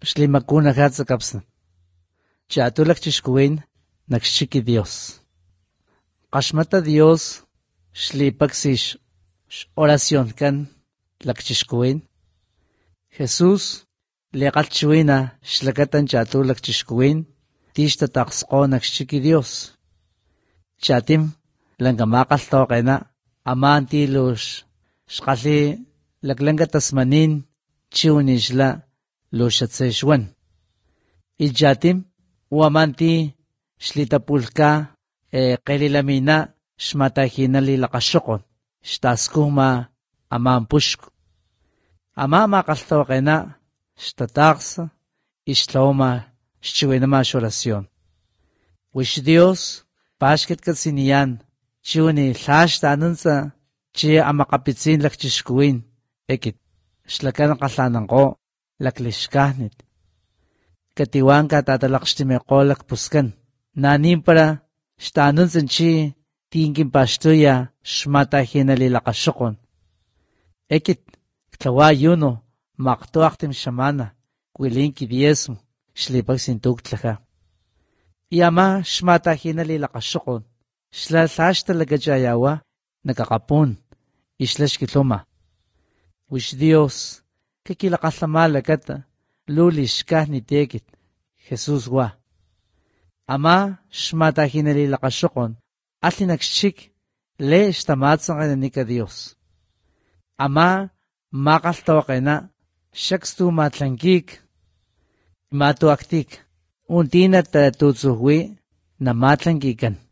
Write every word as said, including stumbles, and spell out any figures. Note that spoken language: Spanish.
Xlimakuna hatsa kapsna. Chatulak chishkuin nakshiki Dios. Qashmata Dios xlipaksish oración kan lakchishkuin. Jesús liqalchuina xlakatan chatulak chishkuin tishta taqsqo nakshiki Dios. Chatim langamaqaltoqena amanti lux xqalli laklanka tasmanin chiwnishla luxatsexwan. Ichatim uamanti xlitapulka e qelilamina xmatajina lilaqaxoqon xtaskuma aman puxku. Ama maqaltoqena xtataqsa ixtlawma xchiwinama xoración. Wish Dios paxket katsiniyan chiwni lhaxta anantsa chi amaqapitsin lakchishkuin ekit xlakan qalhananqo laklixkajnit. Katiwan katatalaqxtimiqo lakpuskan nanim para xtanantsan chi tinkinpaxtuya xmatajina lilaqaxoqon. Ekit tlawa yuno maqtuaqtim xamana kwilinki diezmo xlipaksin tuktlaja. Y ama xmatajina lilaqaxoqon xla lhaxta lakachayawa nakaqapun ixla xkilhuma. Wish Dios kakilaqalhama lakata lulixkajnit ekit Jesús wa. Ama xmatajina lilaqaxoqon alli nakxchik le xtamatsankgenanika Dios. Ama maqaltoqena xakstu matlankik matuaktik untina tatutsuhwi namatlankikan.